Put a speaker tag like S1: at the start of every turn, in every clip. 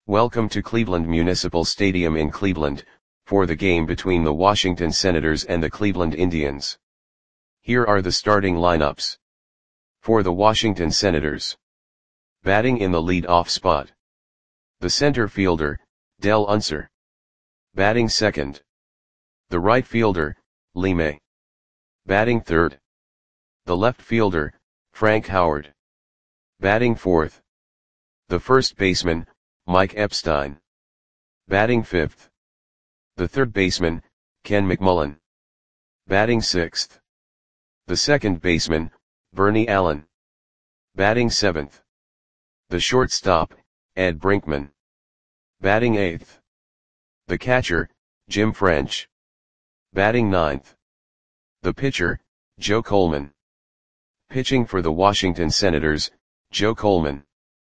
S1: Welcome to Cleveland Municipal Stadium in Cleveland, for the game between the Washington Senators and the Cleveland Indians. Here are the starting lineups. For the Washington Senators. Batting in the lead-off spot. The center fielder, Dell Unser. Batting second. The right fielder, Lee May. Batting third. The left fielder, Frank Howard. Batting fourth. The first baseman, Mike Epstein. Batting fifth. The third baseman, Ken McMullen. Batting sixth. The second baseman, Bernie Allen. Batting seventh. The shortstop, Ed Brinkman. Batting eighth. The catcher, Jim French. Batting ninth. The pitcher, Joe Coleman. Pitching for the Washington Senators, Joe Coleman.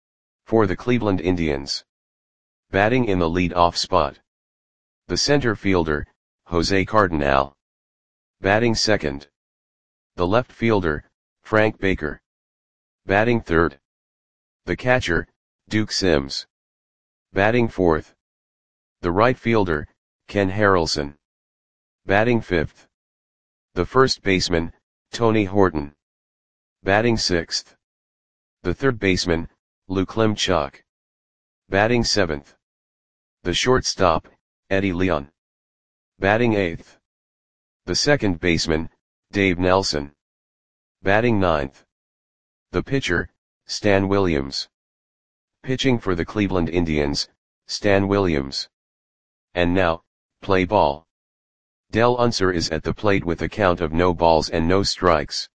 S1: For the Cleveland Indians. Batting in the lead-off spot. The center fielder, Jose Cardinal. Batting second. The left fielder, Frank Baker. Batting third. The catcher, Duke Sims. Batting fourth. The right fielder, Ken Harrelson. Batting fifth. The first baseman, Tony Horton. Batting sixth. The third baseman, Lou Klimchuk. Batting seventh. The shortstop, Eddie Leon. Batting eighth. The second baseman, Dave Nelson. Batting ninth. The pitcher, Stan Williams. Pitching for the Cleveland Indians, Stan Williams. And now, play ball. Dell Unser is at the plate with a count of no balls and no strikes.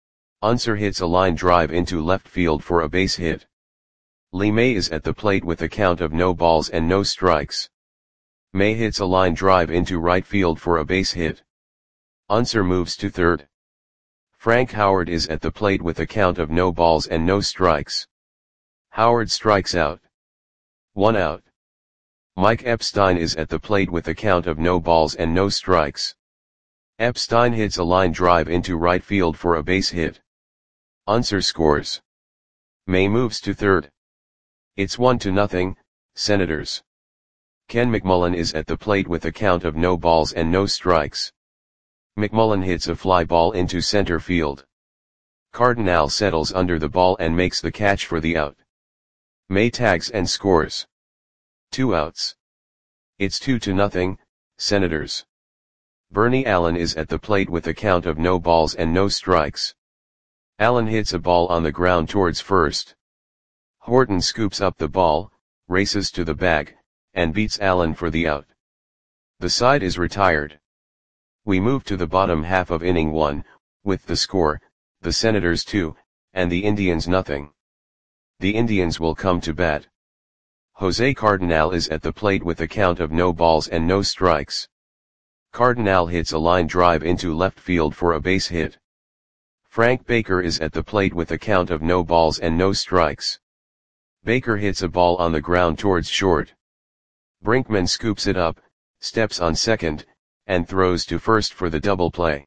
S1: Unser hits a line drive into left field for a base hit. Lee May is at the plate with a count of no balls and no strikes. May hits a line drive into right field for a base hit. Unser moves to third. Frank Howard is at the plate with a count of no balls and no strikes. Howard strikes out. 1 out. Mike Epstein is at the plate with a count of no balls and no strikes. Epstein hits a line drive into right field for a base hit. Unser scores. May moves to third. It's 1-0, Senators. Ken McMullen is at the plate with a count of no balls and no strikes. McMullen hits a fly ball into center field. Cardinal settles under the ball and makes the catch for the out. May tags and scores. 2 outs. It's 2-0, Senators. Bernie Allen is at the plate with a count of no balls and no strikes. Allen hits a ball on the ground towards first. Horton scoops up the ball, races to the bag, and beats Allen for the out. The side is retired. We move to the bottom half of inning 1, with the score, the Senators 2, and the Indians nothing. The Indians will come to bat. Jose Cardinal is at the plate with a count of no balls and no strikes. Cardinal hits a line drive into left field for a base hit. Frank Baker is at the plate with a count of no balls and no strikes. Baker hits a ball on the ground towards short. Brinkman scoops it up, steps on second, and throws to first for the double play.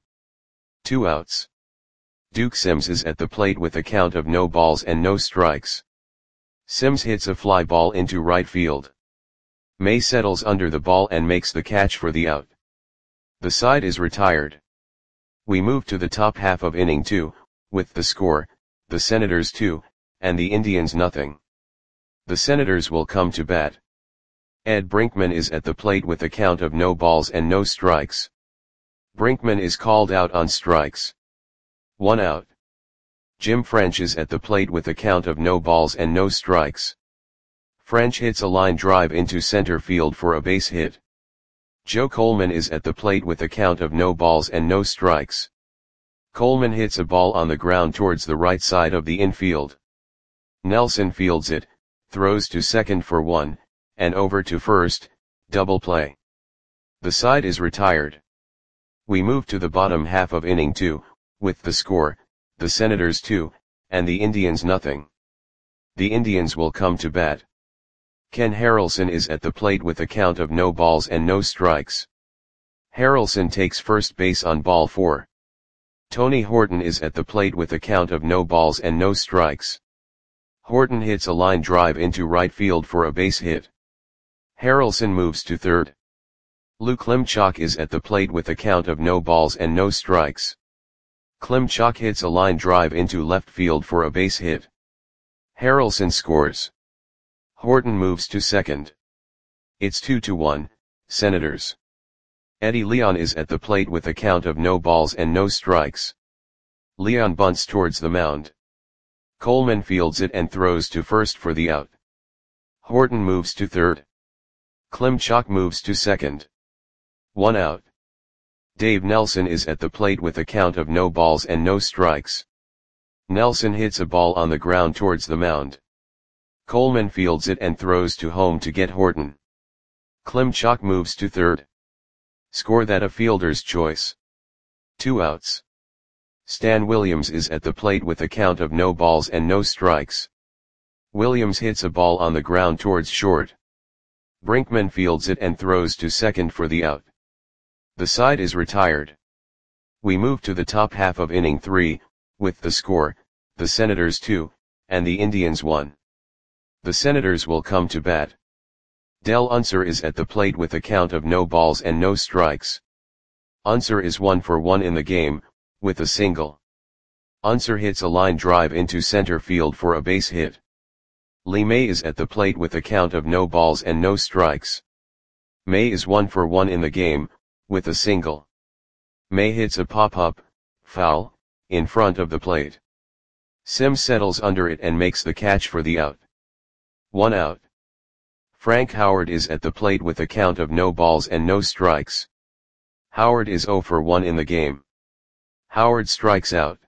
S1: 2 outs. Duke Sims is at the plate with a count of no balls and no strikes. Sims hits a fly ball into right field. May settles under the ball and makes the catch for the out. The side is retired. We move to the top half of inning 2, with the score, the Senators 2, and the Indians nothing. The Senators will come to bat. Ed Brinkman is at the plate with a count of no balls and no strikes. Brinkman is called out on strikes. 1 out. Jim French is at the plate with a count of no balls and no strikes. French hits a line drive into center field for a base hit. Joe Coleman is at the plate with a count of no balls and no strikes. Coleman hits a ball on the ground towards the right side of the infield. Nelson fields it, throws to second for 1, and over to first, double play. The side is retired. We move to the bottom half of inning 2, with the score, the Senators 2, and the Indians nothing. The Indians will come to bat. Ken Harrelson is at the plate with a count of no balls and no strikes. Harrelson takes first base on ball 4. Tony Horton is at the plate with a count of no balls and no strikes. Horton hits a line drive into right field for a base hit. Harrelson moves to third. Lou Klimchak is at the plate with a count of no balls and no strikes. Klimchak hits a line drive into left field for a base hit. Harrelson scores. Horton moves to second. It's 2-1, Senators. Eddie Leon is at the plate with a count of no balls and no strikes. Leon bunts towards the mound. Coleman fields it and throws to first for the out. Horton moves to third. Klimchak moves to second. 1 out. Dave Nelson is at the plate with a count of no balls and no strikes. Nelson hits a ball on the ground towards the mound. Coleman fields it and throws to home to get Horton. Klimchak moves to third. Score that a fielder's choice. 2 outs. Stan Williams is at the plate with a count of no balls and no strikes. Williams hits a ball on the ground towards short. Brinkman fields it and throws to second for the out. The side is retired. We move to the top half of inning 3, with the score, the Senators 2, and the Indians 1. The Senators will come to bat. Del Unser is at the plate with a count of no balls and no strikes. Unser is 1 for 1 in the game, with a single. Unser hits a line drive into center field for a base hit. Lee May is at the plate with a count of no balls and no strikes. May is 1 for 1 in the game, with a single. May hits a pop-up, foul, in front of the plate. Sims settles under it and makes the catch for the out. 1 out. Frank Howard is at the plate with a count of no balls and no strikes. Howard is 0 for 1 in the game. Howard strikes out.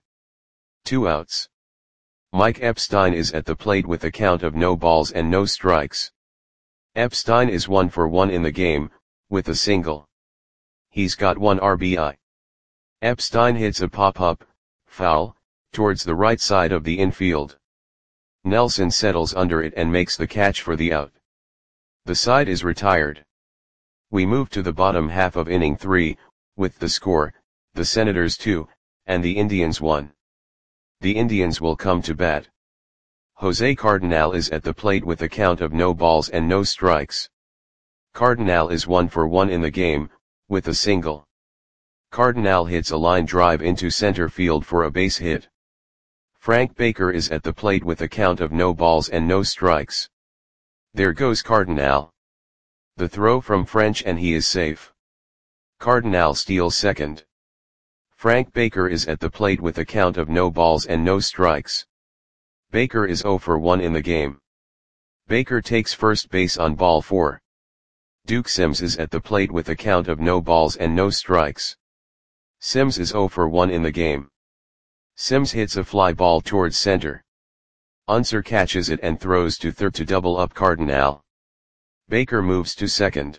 S1: 2 outs. Mike Epstein is at the plate with a count of no balls and no strikes. Epstein is 1 for 1 in the game, with a single. He's got 1 RBI. Epstein hits a pop-up, foul, towards the right side of the infield. Nelson settles under it and makes the catch for the out. The side is retired. We move to the bottom half of inning 3, with the score, the Senators 2, and the Indians 1. The Indians will come to bat. Jose Cardinal is at the plate with a count of no balls and no strikes. Cardinal is 1 for 1 in the game, with a single. Cardinal hits a line drive into center field for a base hit. Frank Baker is at the plate with a count of no balls and no strikes. There goes Cardinal. The throw from French and he is safe. Cardinal steals second. Frank Baker is at the plate with a count of no balls and no strikes. Baker is 0 for 1 in the game. Baker takes first base on ball 4. Duke Sims is at the plate with a count of no balls and no strikes. Sims is 0 for 1 in the game. Sims hits a fly ball towards center. Unser catches it and throws to third to double up Cardinal. Baker moves to second.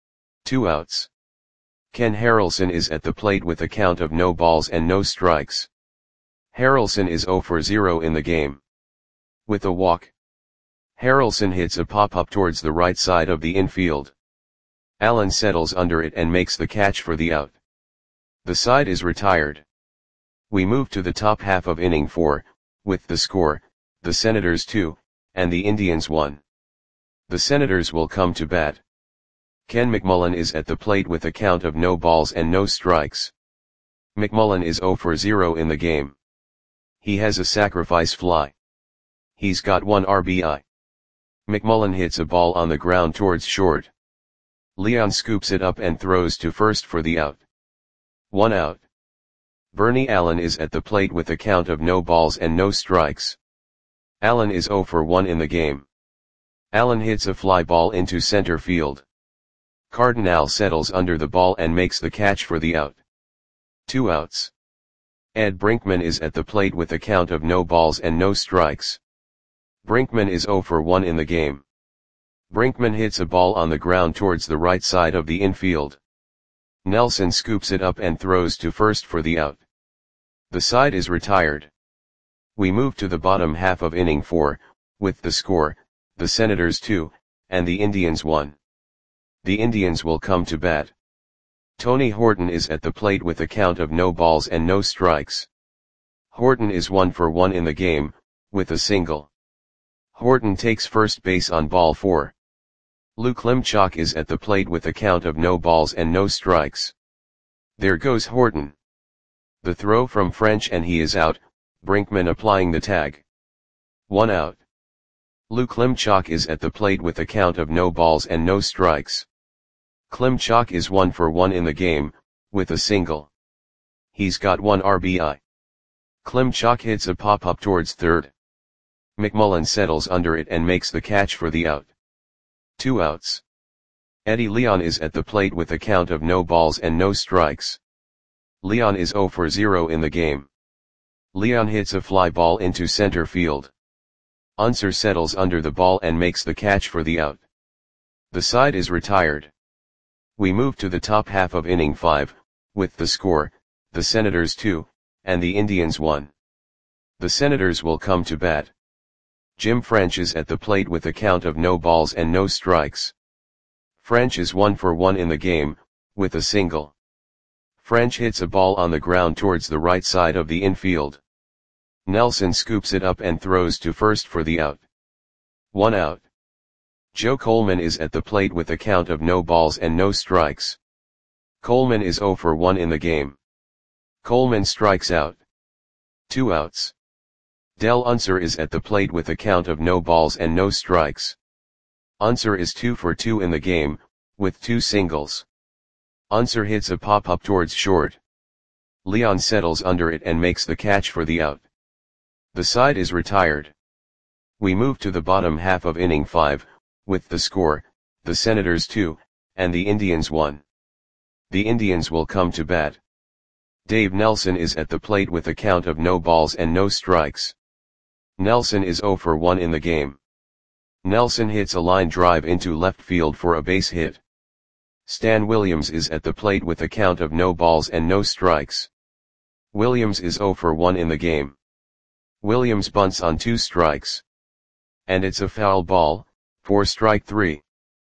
S1: 2 outs. Ken Harrelson is at the plate with a count of no balls and no strikes. Harrelson is 0 for 0 in the game. With a walk. Harrelson hits a pop-up towards the right side of the infield. Allen settles under it and makes the catch for the out. The side is retired. We move to the top half of inning 4, with the score, the Senators 2, and the Indians 1. The Senators will come to bat. Ken McMullen is at the plate with a count of no balls and no strikes. McMullen is 0 for 0 in the game. He has a sacrifice fly. He's got 1 RBI. McMullen hits a ball on the ground towards short. Leon scoops it up and throws to first for the out. 1 out. Bernie Allen is at the plate with a count of no balls and no strikes. Allen is 0 for 1 in the game. Allen hits a fly ball into center field. Cardinal settles under the ball and makes the catch for the out. 2 outs. Ed Brinkman is at the plate with a count of no balls and no strikes. Brinkman is 0 for 1 in the game. Brinkman hits a ball on the ground towards the right side of the infield. Nelson scoops it up and throws to first for the out. The side is retired. We move to the bottom half of inning 4, with the score, the Senators 2, and the Indians 1. The Indians will come to bat. Tony Horton is at the plate with a count of no balls and no strikes. Horton is 1 for 1 in the game, with a single. Horton takes first base on ball 4. Lou Klimchak is at the plate with a count of no balls and no strikes. There goes Horton. The throw from French and he is out, Brinkman applying the tag. 1 out. Lou Klimchak is at the plate with a count of no balls and no strikes. Klimchak is 1 for 1 in the game, with a single. He's got 1 RBI. Klimchak hits a pop-up towards third. McMullen settles under it and makes the catch for the out. 2 outs. Eddie Leon is at the plate with a count of no balls and no strikes. Leon is 0 for 0 in the game. Leon hits a fly ball into center field. Unser settles under the ball and makes the catch for the out. The side is retired. We move to the top half of inning 5, with the score, the Senators 2, and the Indians 1. The Senators will come to bat. Jim French is at the plate with a count of no balls and no strikes. French is 1 for 1 in the game, with a single. French hits a ball on the ground towards the right side of the infield. Nelson scoops it up and throws to first for the out. 1 out. Joe Coleman is at the plate with a count of no balls and no strikes. Coleman is 0 for 1 in the game. Coleman strikes out. 2 outs. Del Unser is at the plate with a count of no balls and no strikes. Unser is 2 for 2 in the game, with 2 singles. Unser hits a pop-up towards short. Leon settles under it and makes the catch for the out. The side is retired. We move to the bottom half of inning 5, with the score, the Senators 2, and the Indians 1. The Indians will come to bat. Dave Nelson is at the plate with a count of no balls and no strikes. Nelson is 0 for 1 in the game. Nelson hits a line drive into left field for a base hit. Stan Williams is at the plate with a count of no balls and no strikes. Williams is 0 for 1 in the game. Williams bunts on 2 strikes. And it's a foul ball, for strike 3.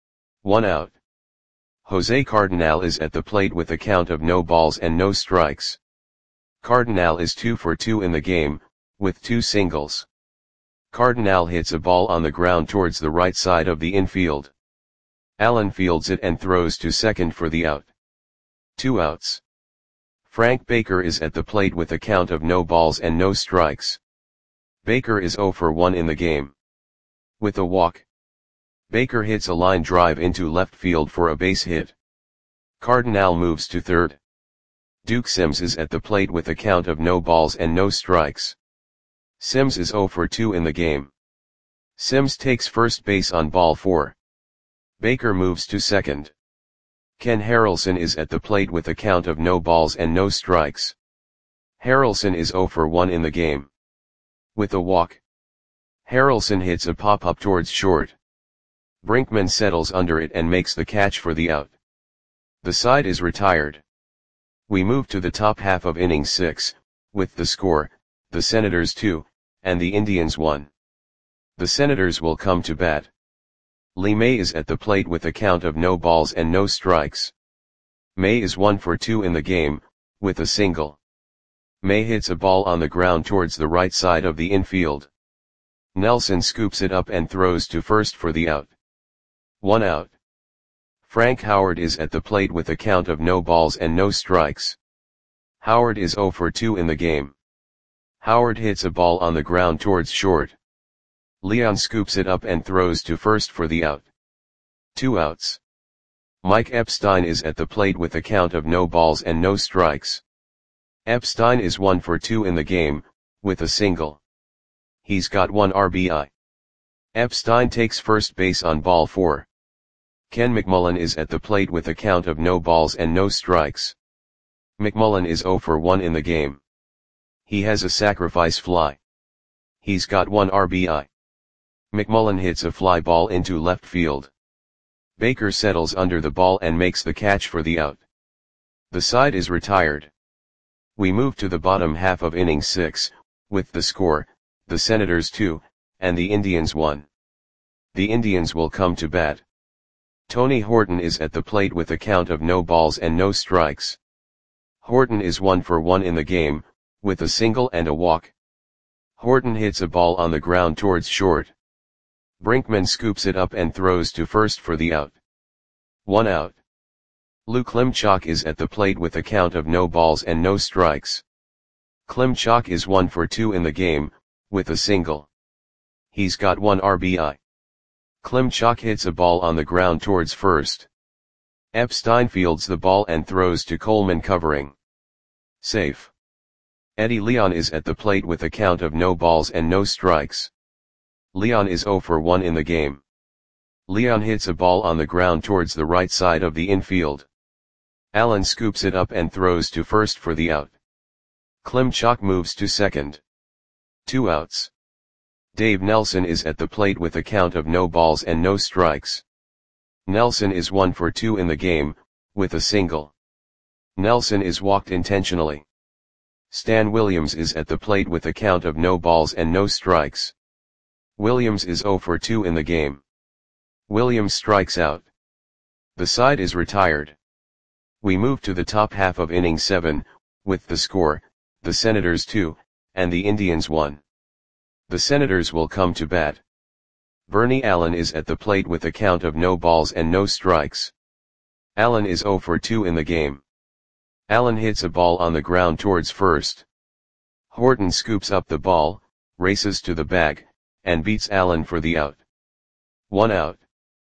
S1: 1 out. Jose Cardinal is at the plate with a count of no balls and no strikes. Cardinal is 2 for 2 in the game, with 2 singles. Cardinal hits a ball on the ground towards the right side of the infield. Allen fields it and throws to second for the out. 2 outs. Frank Baker is at the plate with a count of no balls and no strikes. Baker is 0 for 1 in the game. With a walk. Baker hits a line drive into left field for a base hit. Cardinal moves to third. Duke Sims is at the plate with a count of no balls and no strikes. Sims is 0 for 2 in the game. Sims takes first base on ball 4. Baker moves to second. Ken Harrelson is at the plate with a count of no balls and no strikes. Harrelson is 0 for 1 in the game. With a walk. Harrelson hits a pop-up towards short. Brinkman settles under it and makes the catch for the out. The side is retired. We move to the top half of inning 6, with the score, the Senators 2, and the Indians 1. The Senators will come to bat. Lee May is at the plate with a count of no balls and no strikes. May is 1 for 2 in the game, with a single. May hits a ball on the ground towards the right side of the infield. Nelson scoops it up and throws to first for the out. 1 out. Frank Howard is at the plate with a count of no balls and no strikes. Howard is 0 for 2 in the game. Howard hits a ball on the ground towards short. Leon scoops it up and throws to first for the out. 2 outs. Mike Epstein is at the plate with a count of no balls and no strikes. Epstein is 1 for 2 in the game, with a single. He's got 1 RBI. Epstein takes first base on ball 4. Ken McMullen is at the plate with a count of no balls and no strikes. McMullen is 0 for 1 in the game. He has a sacrifice fly. He's got 1 RBI. McMullen hits a fly ball into left field. Baker settles under the ball and makes the catch for the out. The side is retired. We move to the bottom half of inning 6, with the score, the Senators 2, and the Indians 1. The Indians will come to bat. Tony Horton is at the plate with a count of no balls and no strikes. Horton is 1 for 1 in the game, with a single and a walk. Horton hits a ball on the ground towards short. Brinkman scoops it up and throws to first for the out. 1 out. Lou Klimchak is at the plate with a count of no balls and no strikes. Klimchak is 1 for 2 in the game, with a single. He's got 1 RBI. Klimchak hits a ball on the ground towards first. Epstein fields the ball and throws to Coleman covering. Safe. Eddie Leon is at the plate with a count of no balls and no strikes. Leon is 0 for 1 in the game. Leon hits a ball on the ground towards the right side of the infield. Allen scoops it up and throws to first for the out. Klimchak moves to second. 2 outs. Dave Nelson is at the plate with a count of no balls and no strikes. Nelson is 1 for 2 in the game, with a single. Nelson is walked intentionally. Stan Williams is at the plate with a count of no balls and no strikes. Williams is 0 for 2 in the game. Williams strikes out. The side is retired. We move to the top half of inning 7, with the score, the Senators 2, and the Indians 1. The Senators will come to bat. Bernie Allen is at the plate with a count of no balls and no strikes. Allen is 0 for 2 in the game. Allen hits a ball on the ground towards first. Horton scoops up the ball, races to the bag, and beats Allen for the out. 1 out.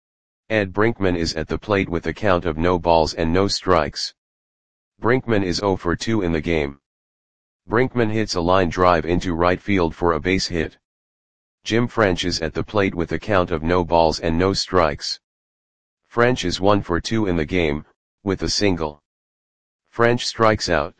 S1: Ed Brinkman is at the plate with a count of no balls and no strikes. Brinkman is 0 for 2 in the game. Brinkman hits a line drive into right field for a base hit. Jim French is at the plate with a count of no balls and no strikes. French is 1 for 2 in the game, with a single. French strikes out.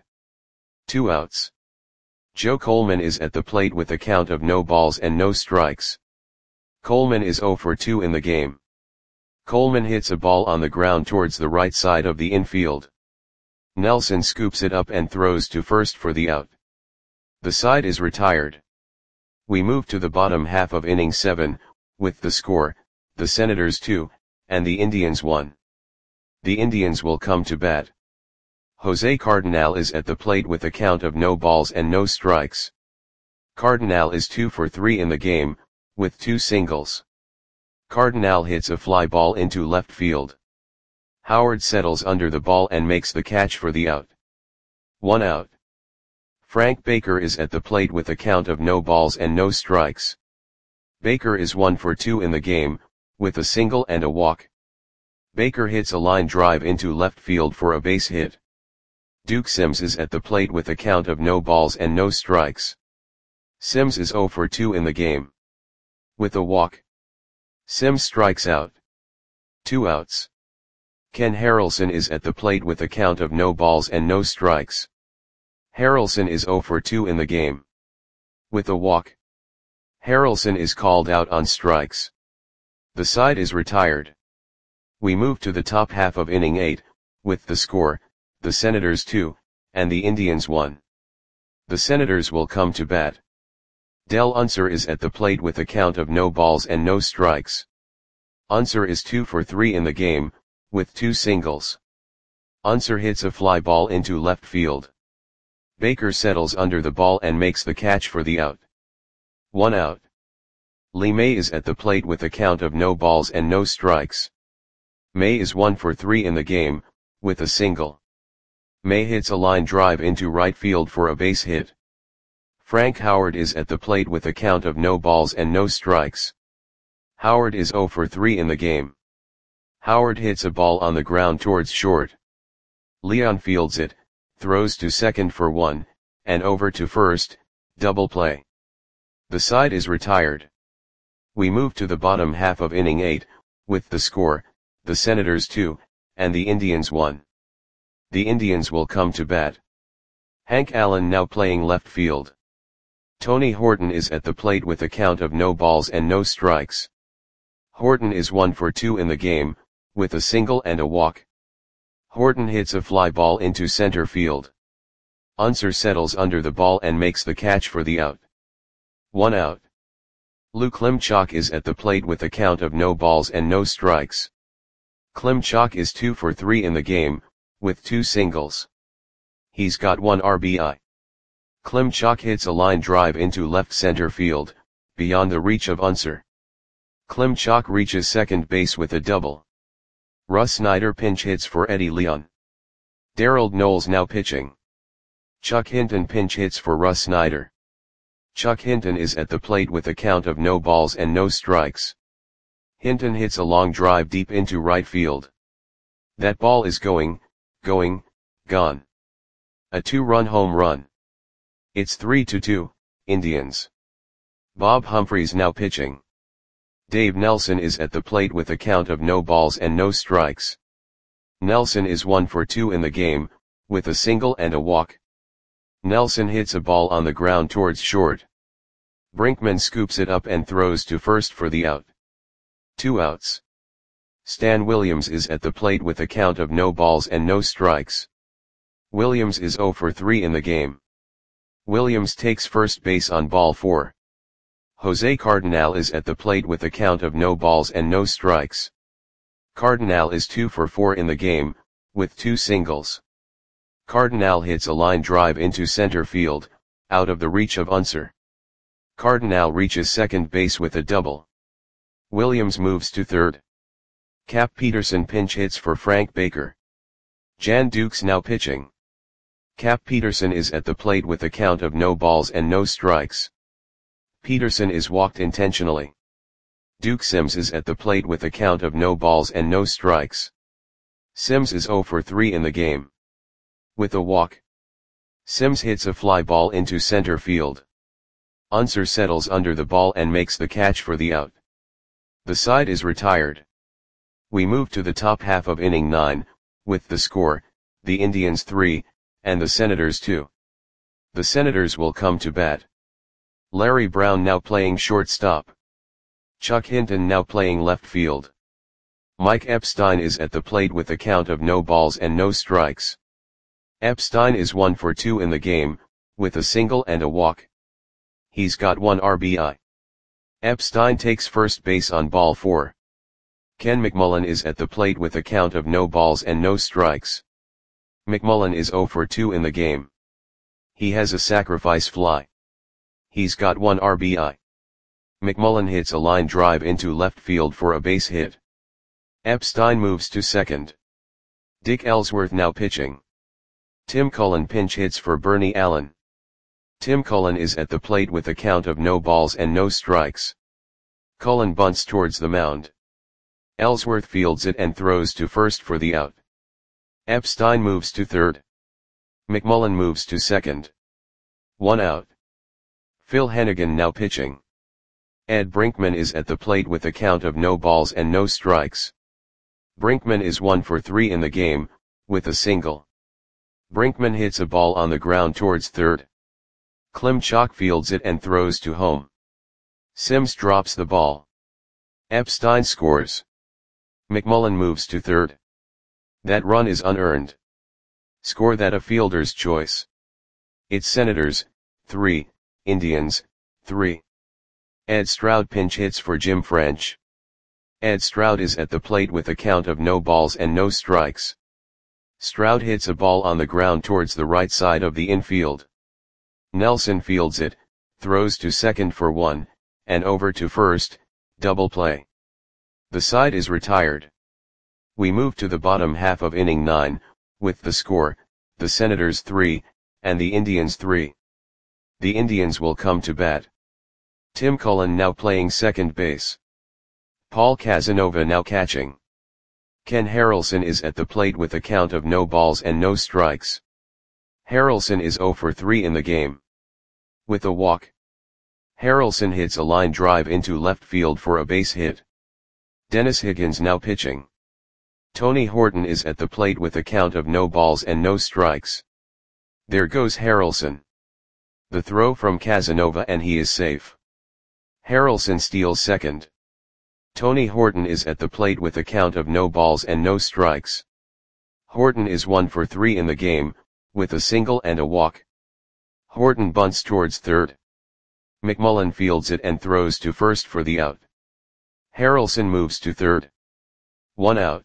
S1: 2 outs. Joe Coleman is at the plate with a count of no balls and no strikes. Coleman is 0 for 2 in the game. Coleman hits a ball on the ground towards the right side of the infield. Nelson scoops it up and throws to first for the out. The side is retired. We move to the bottom half of inning 7, with the score, the Senators 2, and the Indians 1. The Indians will come to bat. Jose Cardinal is at the plate with a count of no balls and no strikes. Cardinal is 2 for 3 in the game, with 2 singles. Cardinal hits a fly ball into left field. Howard settles under the ball and makes the catch for the out. 1 out. Frank Baker is at the plate with a count of no balls and no strikes. Baker is 1 for 2 in the game, with a single and a walk. Baker hits a line drive into left field for a base hit. Duke Sims is at the plate with a count of no balls and no strikes. Sims is 0 for 2 in the game. With a walk. Sims strikes out. 2 outs. Ken Harrelson is at the plate with a count of no balls and no strikes. Harrelson is 0 for 2 in the game. With a walk. Harrelson is called out on strikes. The side is retired. We move to the top half of inning 8, with the score, the Senators 2, and the Indians 1. The Senators will come to bat. Del Unser is at the plate with a count of no balls and no strikes. Unser is 2 for 3 in the game, with 2 singles. Unser hits a fly ball into left field. Baker settles under the ball and makes the catch for the out. 1 out. Lee May is at the plate with a count of no balls and no strikes. May is 1 for 3 in the game, with a single. May hits a line drive into right field for a base hit. Frank Howard is at the plate with a count of no balls and no strikes. Howard is 0 for 3 in the game. Howard hits a ball on the ground towards short. Leon fields it, throws to second for 1, and over to first, double play. The side is retired. We move to the bottom half of inning 8, with the score, the Senators 2, and the Indians 1. The Indians will come to bat. Hank Allen now playing left field. Tony Horton is at the plate with a count of no balls and no strikes. Horton is 1 for 2 in the game, with a single and a walk. Horton hits a fly ball into center field. Unser settles under the ball and makes the catch for the out. 1 out. Lou Klimchak is at the plate with a count of no balls and no strikes. Klimchak is 2 for 3 in the game, with 2 singles. He's got 1 RBI. Klimchak hits a line drive into left center field, beyond the reach of Unser. Klimchak reaches second base with a double. Russ Snyder pinch hits for Eddie Leon. Darrell Knowles now pitching. Chuck Hinton pinch hits for Russ Snyder. Chuck Hinton is at the plate with a count of no balls and no strikes. Hinton hits a long drive deep into right field. That ball is gone. A 2-run home run. It's 3-2, Indians. Bob Humphreys now pitching. Dave Nelson is at the plate with a count of no balls and no strikes. Nelson is 1 for 2 in the game, with a single and a walk. Nelson hits a ball on the ground towards short. Brinkman scoops it up and throws to first for the out. 2 outs. Stan Williams is at the plate with a count of no balls and no strikes. Williams is 0 for 3 in the game. Williams takes first base on ball 4. Jose Cardinal is at the plate with a count of no balls and no strikes. Cardinal is 2 for 4 in the game, with 2 singles. Cardinal hits a line drive into center field, out of the reach of Unser. Cardinal reaches second base with a double. Williams moves to third. Cap Peterson pinch hits for Frank Baker. Jan Dukes now pitching. Cap Peterson is at the plate with a count of no balls and no strikes. Peterson is walked intentionally. Duke Sims is at the plate with a count of no balls and no strikes. Sims is 0 for 3 in the game. With a walk. Sims hits a fly ball into center field. Unser settles under the ball and makes the catch for the out. The side is retired. We move to the top half of inning 9, with the score, the Indians 3, and the Senators 2. The Senators will come to bat. Larry Brown now playing shortstop. Chuck Hinton now playing left field. Mike Epstein is at the plate with a count of no balls and no strikes. Epstein is 1 for 2 in the game, with a single and a walk. He's got 1 RBI. Epstein takes first base on ball 4. Ken McMullen is at the plate with a count of no balls and no strikes. McMullen is 0 for 2 in the game. He has a sacrifice fly. He's got 1 RBI. McMullen hits a line drive into left field for a base hit. Epstein moves to second. Dick Ellsworth now pitching. Tim Cullen pinch hits for Bernie Allen. Tim Cullen is at the plate with a count of no balls and no strikes. Cullen bunts towards the mound. Ellsworth fields it and throws to first for the out. Epstein moves to third. McMullen moves to second. 1 out. Phil Hennigan now pitching. Ed Brinkman is at the plate with a count of no balls and no strikes. Brinkman is 1 for 3 in the game, with a single. Brinkman hits a ball on the ground towards third. Klimchak fields it and throws to home. Sims drops the ball. Epstein scores. McMullen moves to third. That run is unearned. Score that a fielder's choice. It's Senators, 3, Indians, 3. Ed Stroud pinch hits for Jim French. Ed Stroud is at the plate with a count of no balls and no strikes. Stroud hits a ball on the ground towards the right side of the infield. Nelson fields it, throws to second for 1, and over to first, double play. The side is retired. We move to the bottom half of inning 9, with the score, the Senators 3, and the Indians 3. The Indians will come to bat. Tim Cullen now playing second base. Paul Casanova now catching. Ken Harrelson is at the plate with a count of no balls and no strikes. Harrelson is 0 for 3 in the game. With a walk. Harrelson hits a line drive into left field for a base hit. Dennis Higgins now pitching. Tony Horton is at the plate with a count of no balls and no strikes. There goes Harrelson. The throw from Casanova and he is safe. Harrelson steals second. Tony Horton is at the plate with a count of no balls and no strikes. Horton is 1 for 3 in the game, with a single and a walk. Horton bunts towards third. McMullen fields it and throws to first for the out. Harrelson moves to third. 1 out.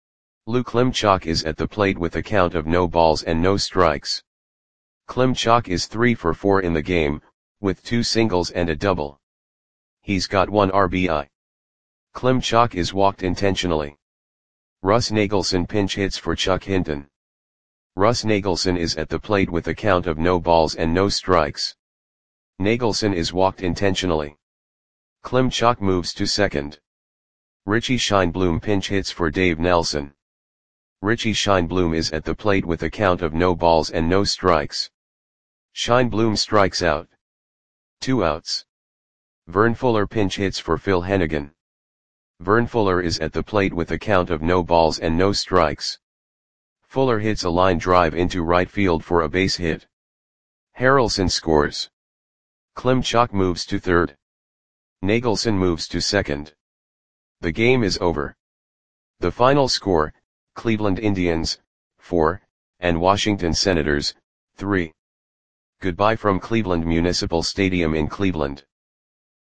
S1: Lou Klimchak is at the plate with a count of no balls and no strikes. Klimchak is 3 for 4 in the game, with 2 singles and a double. He's got 1 RBI. Klimchak is walked intentionally. Russ Nagelson pinch hits for Chuck Hinton. Russ Nagelson is at the plate with a count of no balls and no strikes. Nagelson is walked intentionally. Klimchak moves to second. Richie Scheinblum pinch hits for Dave Nelson. Richie Scheinblum is at the plate with a count of no balls and no strikes. Scheinblum strikes out. 2 outs. Vern Fuller pinch hits for Phil Hennigan. Vern Fuller is at the plate with a count of no balls and no strikes. Fuller hits a line drive into right field for a base hit. Harrelson scores. Klimchak moves to third. Nagelson moves to second. The game is over. The final score, Cleveland Indians, 4, and Washington Senators, 3. Goodbye from Cleveland Municipal Stadium in Cleveland.